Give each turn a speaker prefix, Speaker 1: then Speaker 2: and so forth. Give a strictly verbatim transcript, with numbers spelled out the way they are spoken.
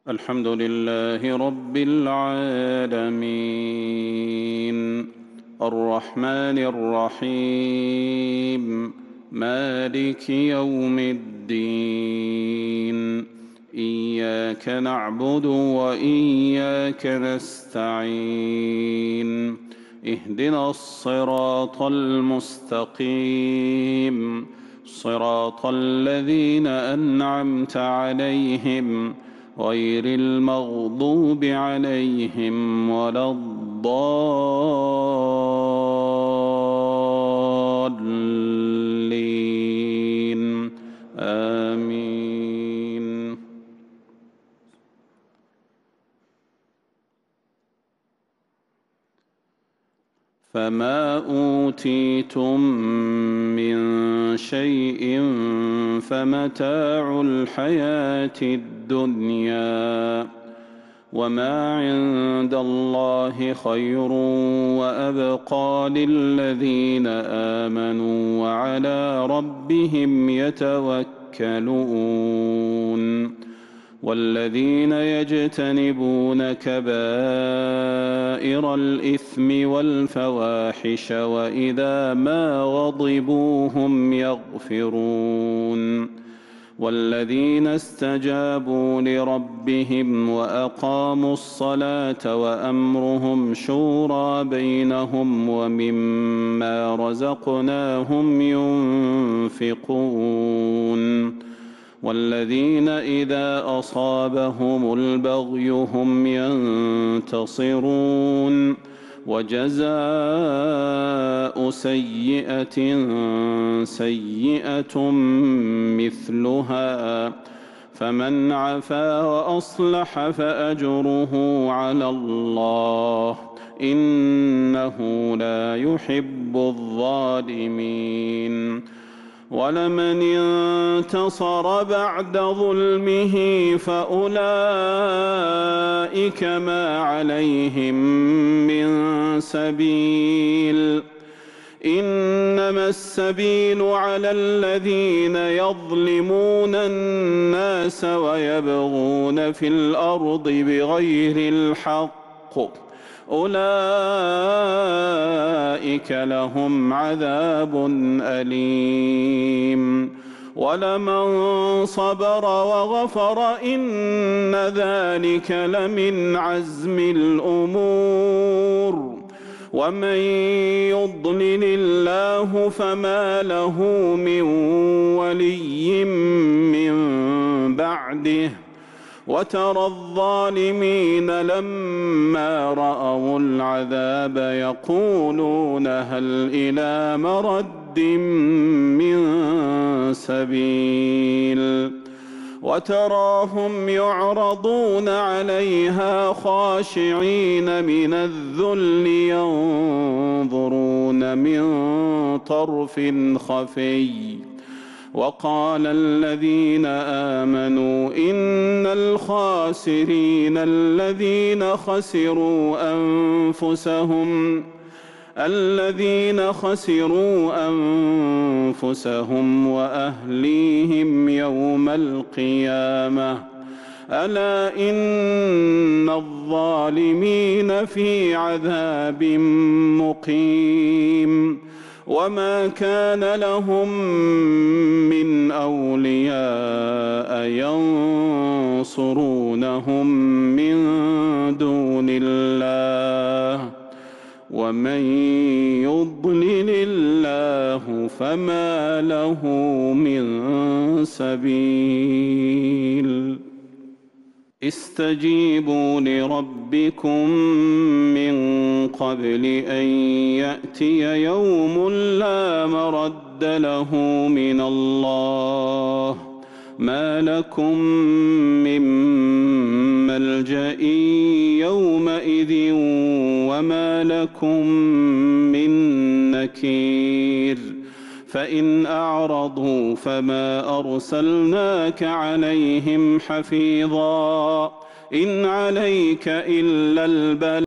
Speaker 1: الحمد لله رب العالمين الرحمن الرحيم مالك يوم الدين إياك نعبد وإياك نستعين اهدنا الصراط المستقيم صراط الذين أنعمت عليهم غير المغضوب عليهم ولا الضالين آمين. فما أوتيتم من شيء فمتاع الحياة الدنيا وما عند الله خير وأبقى للذين آمنوا وعلى ربهم يتوكلون. والذين يجتنبون كبائر الإثم والفواحش وإذا ما غضبوا هم يغفرون. والذين استجابوا لربهم وأقاموا الصلاة وأمرهم شورى بينهم ومما رزقناهم ينفقون. والذين إذا أصابهم البغي هم ينتصرون. وجزاء سيئة سيئة مثلها فمن عفا وأصلح فأجره على الله إنه لا يحب الظالمين. ولمن انتصر بعد ظلمه فأولئك ما عليهم من سبيل إنما السبيل على الذين يظلمون الناس ويبغون في الأرض بغير الحق أولئك لهم عذاب أليم. ولمن صبر وغفر إن ذلك لمن عزم الأمور. ومن يضلل الله فما له من ولي من بعده. وترى الظالمين لما رأوا العذاب يقولون هل إلى مرد من سبيل. وتراهم يعرضون عليها خاشعين من الذل ينظرون من طرف خفي. وقال الذين آمنوا إن الخاسرين الذين خسروا أنفسهم الذين خسروا أنفسهم وأهليهم يوم القيامة ألا إن الظالمين في عذاب مقيم. وما كان لهم من أولياء ينصرونهم من دون الله ومن يضلل الله فما له من سبيل. استجيبوا لربكم من قبل أن يأتي يوم لا مرد له من الله ما لكم من ملجأ يومئذ وما لكم من نكير. فإن أعرضوا فما أرسلناك عليهم حفيظا إن عليك إلا البلاغ